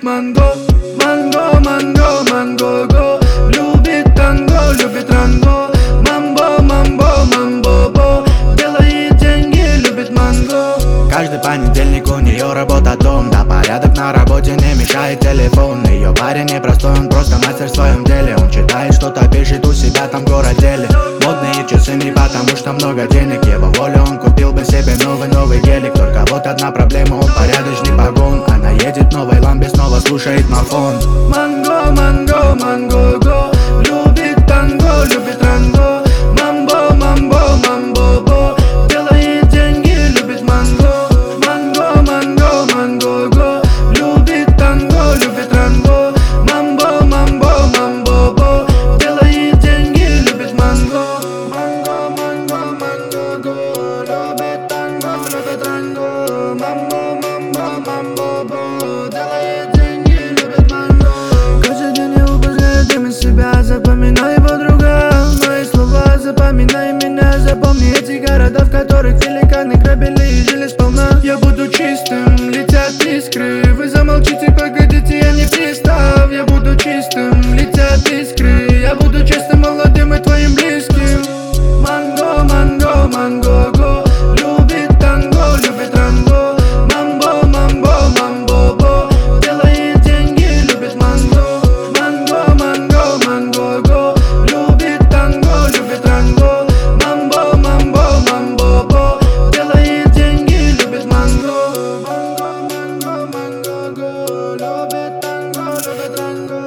любит манго. Манго, манго, манго, го. Любит танго, любит ранго. Мамбо, мамбо, мамбо, бо. Делает деньги, любит манго. Каждый понедельник у нее работа, дом. Да, порядок на работе не мешает телефон. Ее парень непростой, он просто мастер в своем деле. Он читает что-то, пишет у себя там в городеле. Модные часы не потому что много денег. Его волю он купил бы себе новый гелик. Только вот одна проблема, он порядочный погон. Она едет в новой ламбе, снова слушает мафон. Манго, манго, манго, го. Любит танго, любит ранго. Мамбо, мамбо, мамбо, бо. Делает деньги, любит манго. Манго, манго, манго, го. Любит танго, любит ранго. Мамбо, мамбо, мамбо, бо. Делает деньги, любит манго. Манго, манго, манго, го. Любит танго, любит ранго. Мамбо, мамбо, мамбо, бо. Делает деньги, любит манго. Каждый день я упускаю дым из себя. Запоминай, подруга, мои слова. Запоминай меня, запомни эти города, в которых великаны грабили и жили сполна. Я буду чистым, летят искры. Вы замолчите, погодите, я не пристав. Я буду чистым, летят искры. Я буду честным, молодым и твоим близким. Манго, манго, манго, го. Любит танго, любит ранго. Мамбо, мамбо, мамбо, бо. Делает деньги, любит манго. Манго, манго, манго, го. Любит танго, любит ранго. Мамбо, мамбо, мамбо, бо. Делает деньги, любит манго. Манго, манго, манго, го. Любит танго, любит ранго.